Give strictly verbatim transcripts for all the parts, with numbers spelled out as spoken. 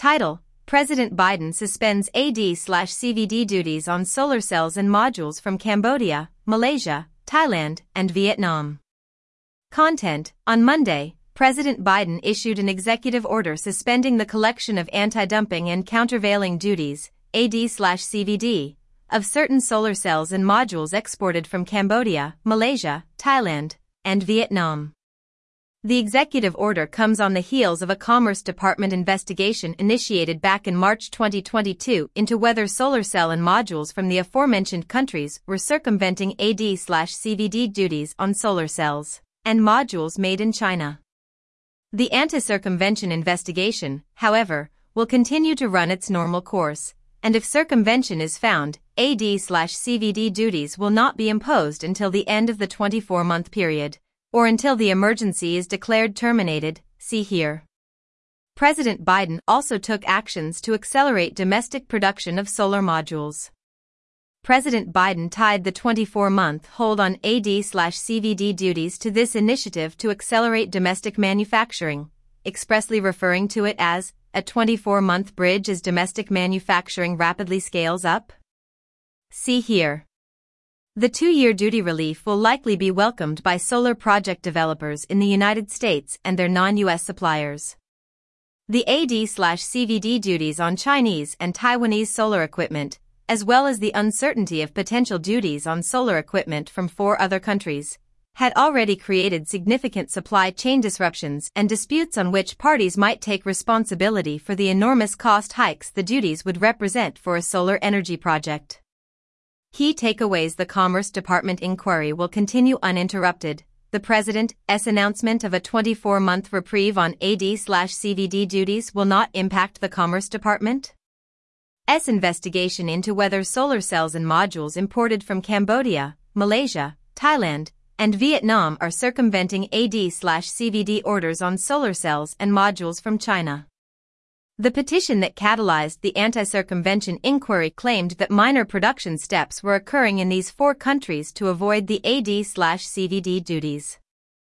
Title: President Biden suspends A D/C V D duties on solar cells and modules from Cambodia, Malaysia, Thailand, and Vietnam. Content: On Monday, President Biden issued an executive order suspending the collection of anti-dumping and countervailing duties, A D/C V D, of certain solar cells and modules exported from Cambodia, Malaysia, Thailand, and Vietnam. The executive order comes on the heels of a Commerce Department investigation initiated back in March twenty twenty-two into whether solar cell and modules from the aforementioned countries were circumventing A D/C V D duties on solar cells and modules made in China. The anti-circumvention investigation, however, will continue to run its normal course, and if circumvention is found, A D/C V D duties will not be imposed until the end of the twenty-four month period, or until the emergency is declared terminated, see here. President Biden also took actions to accelerate domestic production of solar modules. President Biden tied the twenty-four month hold on A D/C V D duties to this initiative to accelerate domestic manufacturing, expressly referring to it as a twenty-four month bridge as domestic manufacturing rapidly scales up. See here. The two-year duty relief will likely be welcomed by solar project developers in the United States and their non-U S suppliers. The A D/C V D duties on Chinese and Taiwanese solar equipment, as well as the uncertainty of potential duties on solar equipment from four other countries, had already created significant supply chain disruptions and disputes on which parties might take responsibility for the enormous cost hikes the duties would represent for a solar energy project. Key takeaways: the Commerce Department inquiry will continue uninterrupted. The President's announcement of a twenty-four month reprieve on A D/C V D duties will not impact the Commerce Department's investigation into whether solar cells and modules imported from Cambodia, Malaysia, Thailand, and Vietnam are circumventing A D/C V D orders on solar cells and modules from China. The petition that catalyzed the anti-circumvention inquiry claimed that minor production steps were occurring in these four countries to avoid the A D/C V D duties.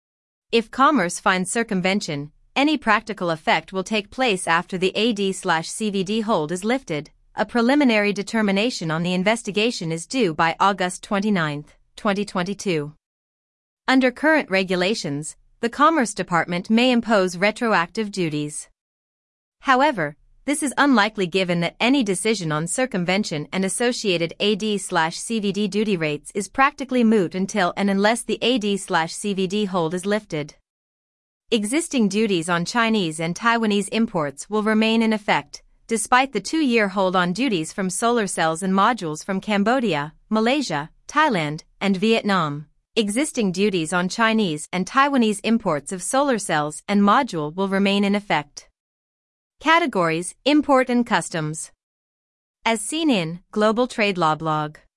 If Commerce finds circumvention, any practical effect will take place after the A D/C V D hold is lifted. A preliminary determination on the investigation is due by August twenty-ninth, twenty twenty-two. Under current regulations, the Commerce Department may impose retroactive duties. However, this is unlikely given that any decision on circumvention and associated A D/C V D duty rates is practically moot until and unless the A D/C V D hold is lifted. Existing duties on Chinese and Taiwanese imports will remain in effect, despite the two-year hold on duties from solar cells and modules from Cambodia, Malaysia, Thailand, and Vietnam. Existing duties on Chinese and Taiwanese imports of solar cells and module will remain in effect. Categories: Import and Customs. As seen in Global Trade Law blog.